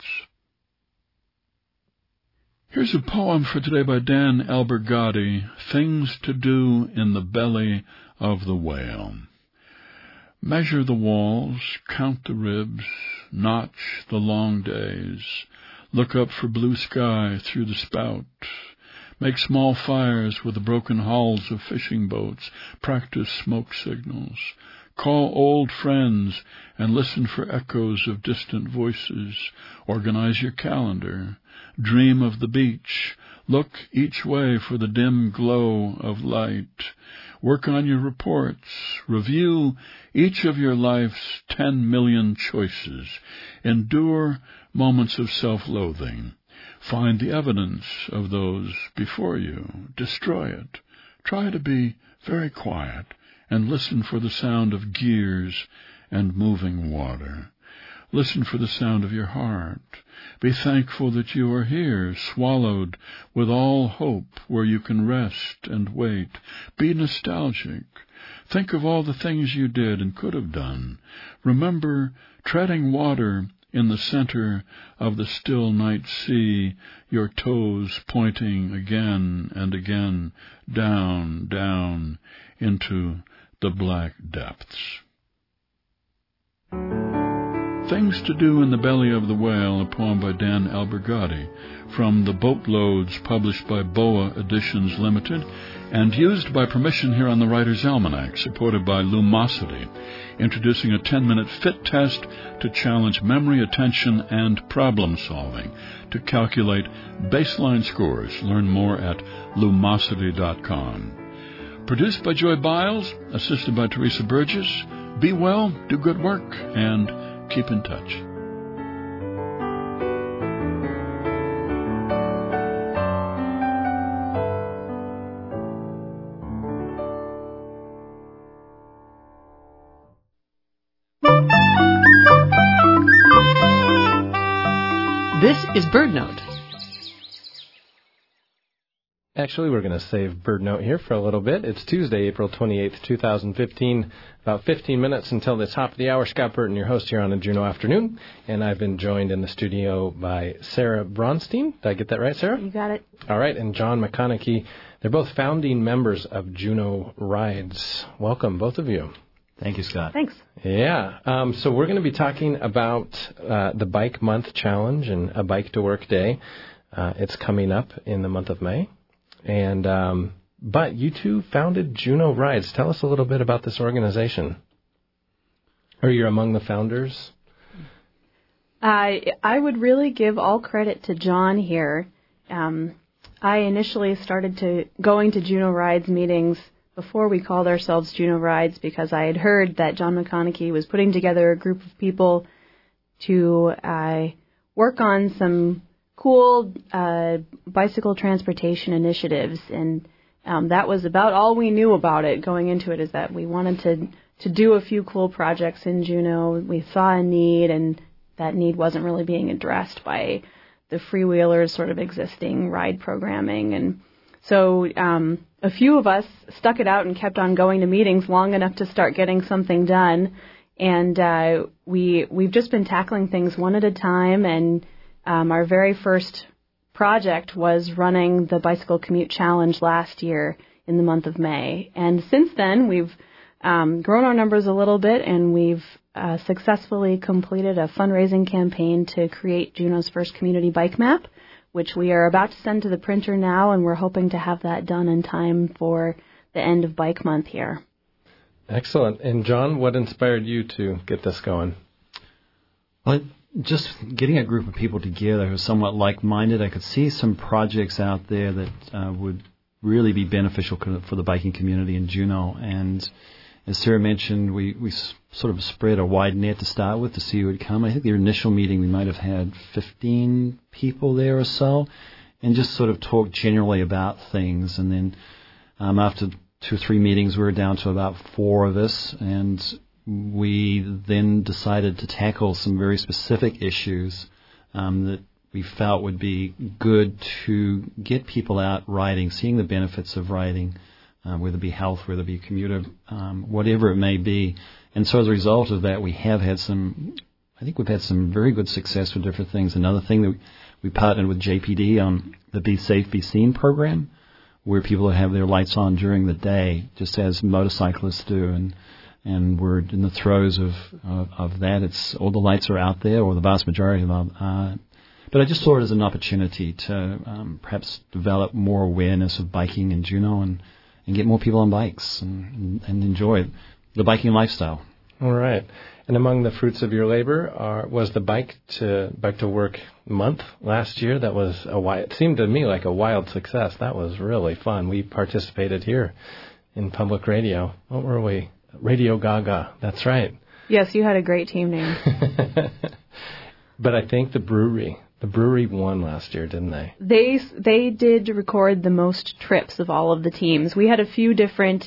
L: Here's a poem for today by Dan Albergati, Things to Do in the Belly of the Whale. Measure the walls, count the ribs, notch the long days, look up for blue sky through the spout, make small fires with the broken hulls of fishing boats, practice smoke signals, call old friends and listen for echoes of distant voices, organize your calendar, dream of the beach, look each way for the dim glow of light, work on your reports, review each of your life's ten million choices, endure moments of self-loathing, find the evidence of those before you, destroy it, try to be very quiet, and listen for the sound of gears and moving water. Listen for the sound of your heart. Be thankful that you are here, swallowed with all hope where you can rest and wait. Be nostalgic. Think of all the things you did and could have done. Remember treading water in the center of the still night sea, your toes pointing again and again down, down into the black depths. Things to Do in the Belly of the Whale, a poem by Dan Albergati, from the Boatloads published by Boa Editions Limited, and used by permission here on the Writer's Almanac, supported by Lumosity, introducing a ten-minute fit test to challenge memory, attention, and problem-solving. To calculate baseline scores, learn more at lumosity dot com. Produced by Joy Biles, assisted by Teresa Burgess. Be well, do good work, and keep in touch.
O: This is BirdNote.
A: Actually, we're going to save BirdNote here for a little bit. It's Tuesday, April twenty-eighth, twenty fifteen. About fifteen minutes until the top of the hour. Scott Burton, your host here on a Juneau afternoon. And I've been joined in the studio by Sarah Bronstein. Did I get that right, Sarah?
P: You got it.
A: All right. And John McConaughey. They're both founding members of Juneau Rides. Welcome, both of you.
Q: Thank you, Scott.
P: Thanks.
A: Yeah. Um, so we're going to be talking about uh, the Bike Month Challenge and a Bike to Work Day. Uh, it's coming up in the month of May. And um, but you two founded Juneau Rides. Tell us a little bit about this organization. Or you're among the founders?
P: I I would really give all credit to John here. Um, I initially started to going to Juneau Rides meetings before we called ourselves Juneau Rides because I had heard that John McConaughey was putting together a group of people to uh, work on some cool uh, bicycle transportation initiatives, and um, that was about all we knew about it going into it, is that we wanted to to do a few cool projects in Juneau. We saw a need, and that need wasn't really being addressed by the freewheelers' sort of existing ride programming. And so um, a few of us stuck it out and kept on going to meetings long enough to start getting something done. And uh, we, we've just been tackling things one at a time. And um, our very first project was running the Bicycle Commute Challenge last year in the month of May. And since then, we've um, grown our numbers a little bit, and we've uh, successfully completed a fundraising campaign to create Juneau's first community bike map, which we are about to send to the printer now, and we're hoping to have that done in time for the end of Bike Month here.
A: Excellent. And John, what inspired you to get this going?
Q: Well, just getting a group of people together who are somewhat like-minded. I could see some projects out there that uh, would really be beneficial for the biking community in Juneau. And as Sarah mentioned, we, we s- sort of spread a wide net to start with to see who would come. I think the initial meeting we might have had fifteen people there or so, and just sort of talk generally about things. And then um, after two or three meetings, we were down to about four of us, and we then decided to tackle some very specific issues um, that we felt would be good to get people out riding, seeing the benefits of riding, uh, whether it be health, whether it be commuter, um, whatever it may be. And so as a result of that, we have had some, I think we've had some very good success with different things. Another thing that we, we partnered with J P D on the Be Safe, Be Seen program, where people have their lights on during the day, just as motorcyclists do. And and we're in the throes of, of, of that. It's all the lights are out there, or the vast majority of them are. But I just saw it as an opportunity to um, perhaps develop more awareness of biking in Juneau and, and get more people on bikes and, and enjoy the biking lifestyle.
A: All right. And among the fruits of your labor are, was the Bike to Bike to Work month last year. That was a wild, it seemed to me like a wild success. That was really fun. We participated here in public radio. What were we? Radio Gaga. That's right.
P: Yes, you had a great team name.
A: But I think the brewery, the brewery won last year, didn't they?
P: They they did record the most trips of all of the teams. We had a few different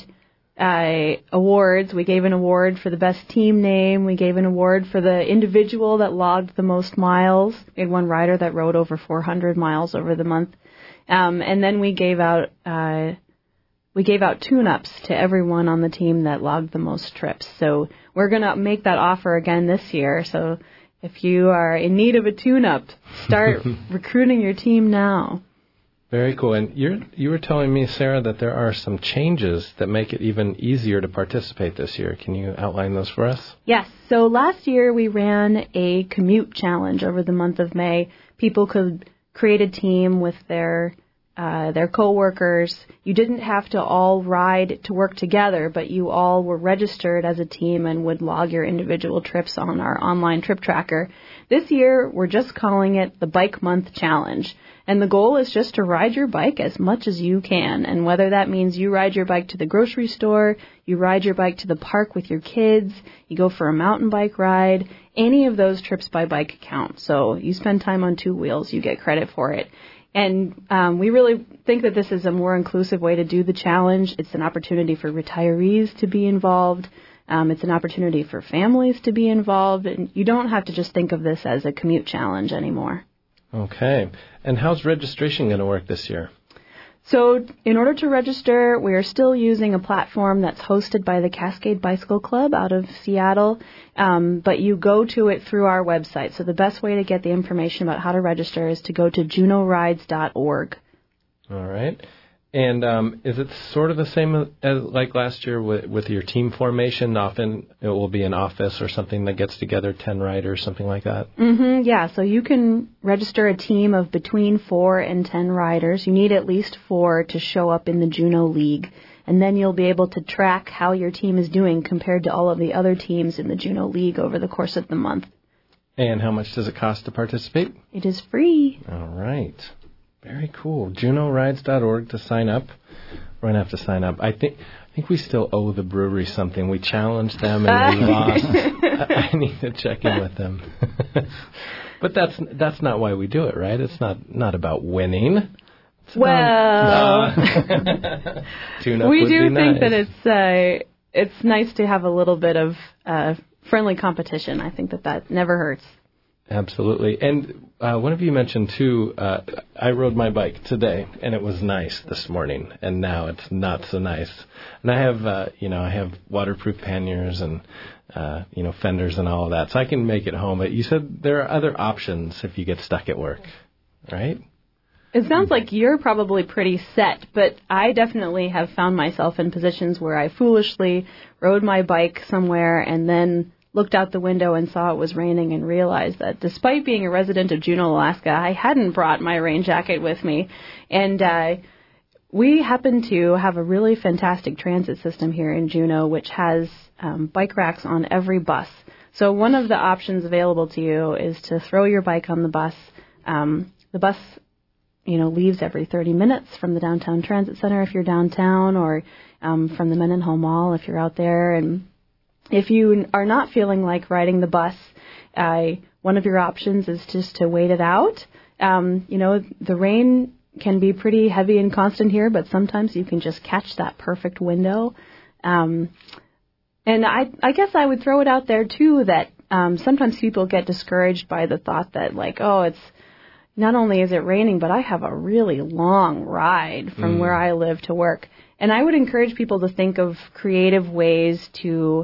P: uh, awards. We gave an award for the best team name. We gave an award for the individual that logged the most miles. We had one rider that rode over four hundred miles over the month. Um, and then we gave out uh, we gave out tune-ups to everyone on the team that logged the most trips. So we're going to make that offer again this year. So if you are in need of a tune-up, start recruiting your team now.
A: Very cool. And you're, you were telling me, Sarah, that there are some changes that make it even easier to participate this year. Can you outline those for us?
P: Yes. So last year we ran a commute challenge over the month of May. People could create a team with their uh, their coworkers. You didn't have to all ride to work together, but you all were registered as a team and would log your individual trips on our online trip tracker. This year, we're just calling it the Bike Month Challenge. And the goal is just to ride your bike as much as you can. And whether that means you ride your bike to the grocery store, you ride your bike to the park with your kids, you go for a mountain bike ride, any of those trips by bike count. So you spend time on two wheels, you get credit for it. And um, we really think that this is a more inclusive way to do the challenge. It's an opportunity for retirees to be involved. Um, it's an opportunity for families to be involved. And you don't have to just think of this as a commute challenge anymore.
A: Okay. And how's registration going to work this year?
P: So in order to register, we are still using a platform that's hosted by the Cascade Bicycle Club out of Seattle, um, but you go to it through our website. So the best way to get the information about how to register is to go to juneau rides dot org.
A: All right. And um, is it sort of the same as like last year with, with your team formation? Often it will be an office or something that gets together, ten riders, something like that?
P: Mm-hmm, yeah, so you can register a team of between four and ten riders. You need at least four to show up in the Juneau League. And then you'll be able to track how your team is doing compared to all of the other teams in the Juneau League over the course of the month.
A: And how much does it cost to participate?
P: It is free.
A: All right. Very cool. juneau rides dot org to sign up. We're going to have to sign up. I think I think we still owe the brewery something. We challenged them and we lost. I, I need to check in with them. But that's that's not why we do it, right? It's not, not about winning.
P: Well,
A: Tune-up
P: we
A: would
P: do
A: be
P: think
A: nice.
P: that it's uh, it's nice to have a little bit of uh, friendly competition. I think that that never hurts.
A: Absolutely. And uh, one of you mentioned, too, uh, I rode my bike today, and it was nice this morning, and now it's not so nice. And I have, uh, you know, I have waterproof panniers and, uh, you know, fenders and all of that, so I can make it home. But you said there are other options if you get stuck at work, right?
P: It sounds like you're probably pretty set, but I definitely have found myself in positions where I foolishly rode my bike somewhere and then looked out the window and saw it was raining and realized that despite being a resident of Juneau, Alaska, I hadn't brought my rain jacket with me. And uh, we happen to have a really fantastic transit system here in Juneau, which has um, bike racks on every bus. So one of the options available to you is to throw your bike on the bus. Um, the bus, you know, leaves every thirty minutes from the downtown transit center if you're downtown, or um, from the Mendenhall Mall if you're out there. And if you are not feeling like riding the bus, uh, one of your options is just to wait it out. Um, you know, the rain can be pretty heavy and constant here, but sometimes you can just catch that perfect window. Um, and I, I guess I would throw it out there, too, that um, sometimes people get discouraged by the thought that, like, oh, it's not only is it raining, but I have a really long ride from mm. where I live to work. And I would encourage people to think of creative ways to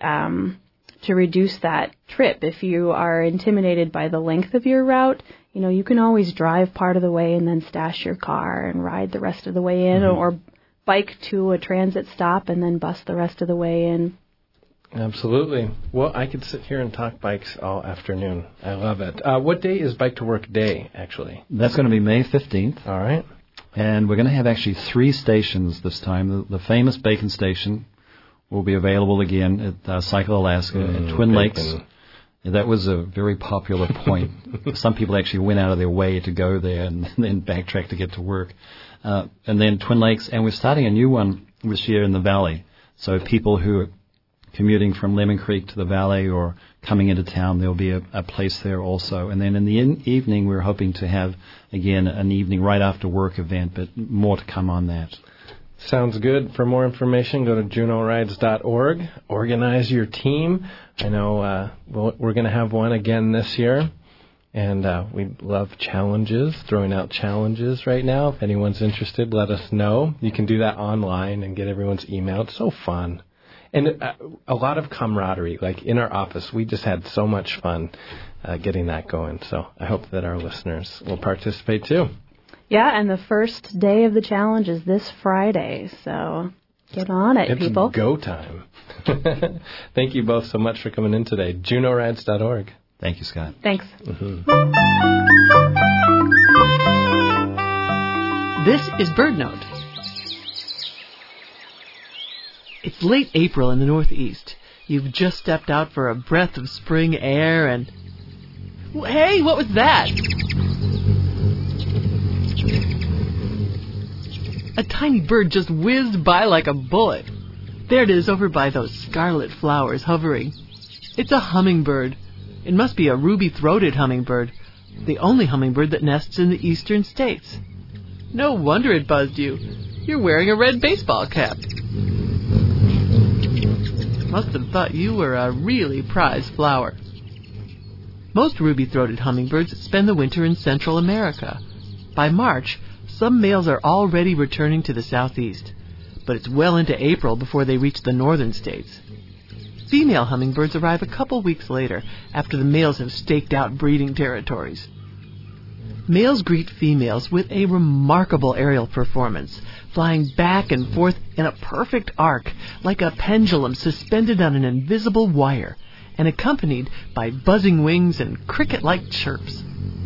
P: Um, to reduce that trip. If you are intimidated by the length of your route, you know, you can always drive part of the way and then stash your car and ride the rest of the way in, mm-hmm. or bike to a transit stop and then bus the rest of the way in.
A: Absolutely. Well, I could sit here and talk bikes all afternoon. I love it. Uh, what day is Bike to Work Day, actually?
Q: That's going to be May fifteenth.
A: All right.
Q: And we're going to have actually three stations this time. The, the famous Bacon Station will be available again at uh, Cycle Alaska mm, and Twin Lakes. Yeah, that was a very popular point. Some people actually went out of their way to go there and then backtrack to get to work. Uh, and then Twin Lakes, and we're starting a new one this year in the Valley. So people who are commuting from Lemon Creek to the Valley or coming into town, there'll be a, a place there also. And then in the in- evening, we're hoping to have, again, an evening right after work event, but more to come on that.
A: Sounds good. For more information, go to juneau rides dot org. Organize your team. I know uh, we'll, we're going to have one again this year, and uh, we love challenges, throwing out challenges right now. If anyone's interested, let us know. You can do that online and get everyone's email. It's so fun. And uh, a lot of camaraderie. Like in our office, we just had so much fun uh, getting that going. So I hope that our listeners will participate too.
P: Yeah, and the first day of the challenge is this Friday, so get on it,
A: it's
P: people.
A: It's go time. Thank you both so much for coming in today. juneau rides dot org.
Q: Thank you, Scott.
P: Thanks.
A: Mm-hmm.
O: This is Bird Note. It's late April in the Northeast. You've just stepped out for a breath of spring air and... Hey, what was that? A tiny bird just whizzed by like a bullet. There it is over by those scarlet flowers hovering. It's a hummingbird. It must be a ruby-throated hummingbird, the only hummingbird that nests in the eastern states. No wonder it buzzed you. You're wearing a red baseball cap. Must have thought you were a really prized flower. Most ruby-throated hummingbirds spend the winter in Central America. By March, some males are already returning to the southeast, but it's well into April before they reach the northern states. Female hummingbirds arrive a couple weeks later, after the males have staked out breeding territories. Males greet females with a remarkable aerial performance, flying back and forth in a perfect arc, like a pendulum suspended on an invisible wire, and accompanied by buzzing wings and cricket-like chirps.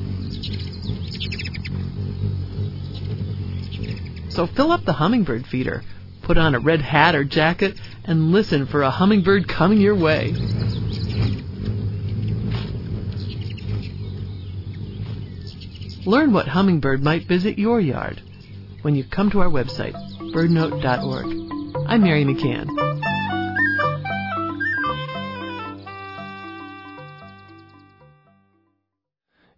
O: So fill up the hummingbird feeder, put on a red hat or jacket, and listen for a hummingbird coming your way. Learn what hummingbird might visit your yard when you come to our website, bird note dot org. I'm Mary McCann.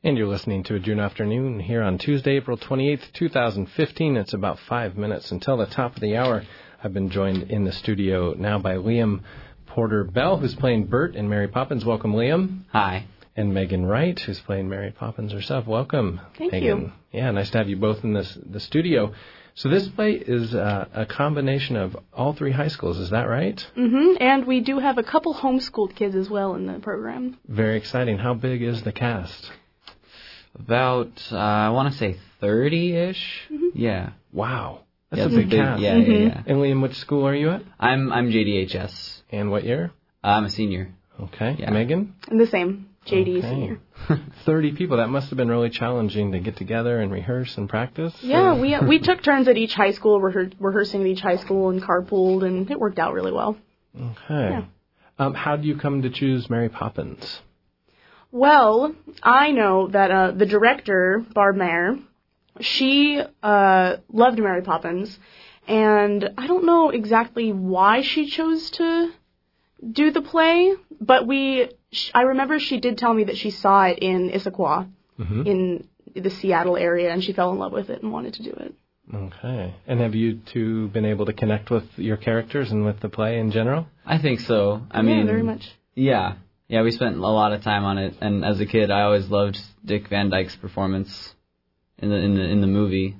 A: And you're listening to a June afternoon here on Tuesday, April twenty-eighth, twenty fifteen. It's about five minutes until the top of the hour. I've been joined in the studio now by Liam Porter Bell, who's playing Bert in Mary Poppins. Welcome, Liam.
R: Hi.
A: And Megan Wright, who's playing Mary Poppins herself. Welcome,
S: Thank
A: Megan.
S: you.
A: Yeah, nice to have you both in this the studio. So this play is uh, a combination of all three high schools. Is that right?
S: Mm-hmm. And we do have a couple homeschooled kids as well in the program.
A: Very exciting. How big is the cast?
R: About, uh, I want to say thirty-ish.
S: Mm-hmm.
R: Yeah.
A: Wow. That's
R: yeah,
A: a big,
R: big
A: cast.
R: Yeah,
A: mm-hmm.
R: yeah, yeah.
A: And Liam, which school are you at?
R: I'm I'm J D H S.
A: And what year?
R: Uh, I'm a senior.
A: Okay.
R: Yeah.
A: Megan?
S: And the same. J D
A: okay.
S: senior.
A: thirty people. That must have been really challenging to get together and rehearse and practice.
S: Yeah, we we took turns at each high school, rehe- rehearsing at each high school and carpooled, and it worked out really well.
A: Okay.
S: Yeah.
A: Um, how do you come to choose Mary Poppins?
S: Well, I know that uh, the director, Barb Mayer, she uh, loved Mary Poppins, and I don't know exactly why she chose to do the play, but we, sh- I remember she did tell me that she saw it in Issaquah,
A: mm-hmm.
S: in the Seattle area, and she fell in love with it and wanted to do it.
A: Okay. And have you two been able to connect with your characters and with the play in general?
R: I think so. I
S: yeah,
R: mean,
S: very much.
R: Yeah. Yeah, we spent a lot of time on it, and as a kid, I always loved Dick Van Dyke's performance in the in the in the movie.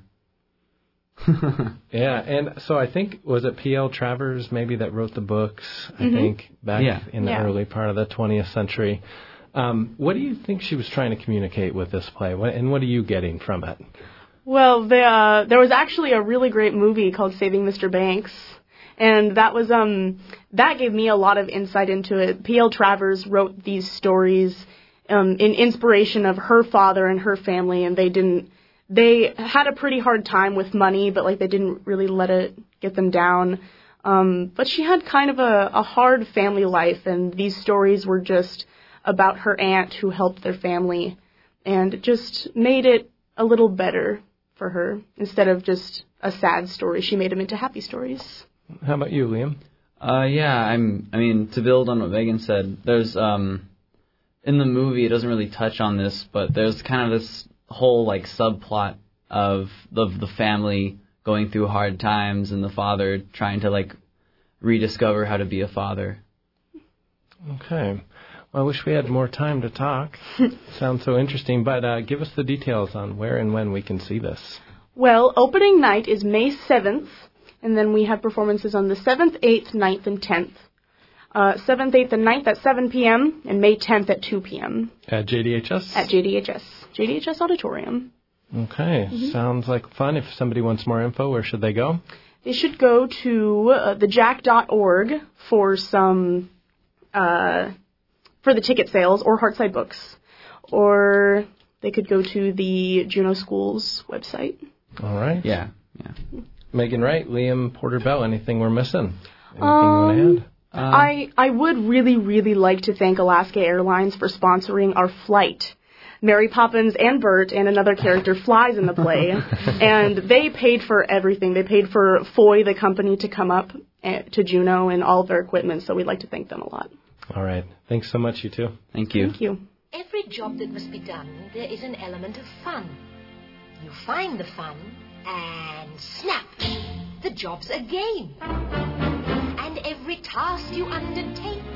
A: Yeah, and so I think, was it P L Travers maybe that wrote the books, I
S: mm-hmm.
A: think, back
R: yeah.
A: in the
S: yeah.
A: early part of the twentieth century. Um, what do you think she was trying to communicate with this play, what, and what are you getting from it?
S: Well, the, uh, there was actually a really great movie called Saving Mister Banks, and that was um that gave me a lot of insight into it. P L Travers wrote these stories um, in inspiration of her father and her family, and they didn't. They had a pretty hard time with money, but like they didn't really let it get them down. Um, but she had kind of a, a hard family life, and these stories were just about her aunt who helped their family, and it just made it a little better for her. Instead of just a sad story, she made them into happy stories.
A: How about you, Liam?
R: Uh, yeah, I'm. I mean, to build on what Megan said, there's um, in the movie it doesn't really touch on this, but there's kind of this whole like subplot of the the family going through hard times and the father trying to like rediscover how to be a father.
A: Okay. Well, I wish we had more time to talk. Sounds so interesting, but uh, give us the details on where and when we can see this.
S: Well, opening night is May seventh, and then we have performances on the seventh, eighth, ninth, and tenth. Uh, seventh, eighth, and ninth at seven p.m., and May tenth at two p.m.
A: At J D H S?
S: At J D H S. J D H S Auditorium.
A: Okay. Mm-hmm. Sounds like fun. If somebody wants more info, where should they go?
S: They should go to uh, the jack dot org for some, uh, for the ticket sales, or Heartside Books. Or they could go to the Juneau Schools website.
A: All right.
R: Yeah. Yeah.
A: Megan Wright, Liam Porter Bell, anything we're missing? Anything
S: um,
A: you want to add?
S: Uh, I, I would really, really like to thank Alaska Airlines for sponsoring our flight. Mary Poppins and Bert and another character flies in the play, and they paid for everything. They paid for F O I, the company, to come up to Juneau and all of their equipment, so we'd like to thank them a lot.
A: All right. Thanks so much, you two.
R: Thank you.
S: Thank you.
T: Every job that must be done, there is an element of fun. You find the fun, and snap, the job's a game. And every task you undertake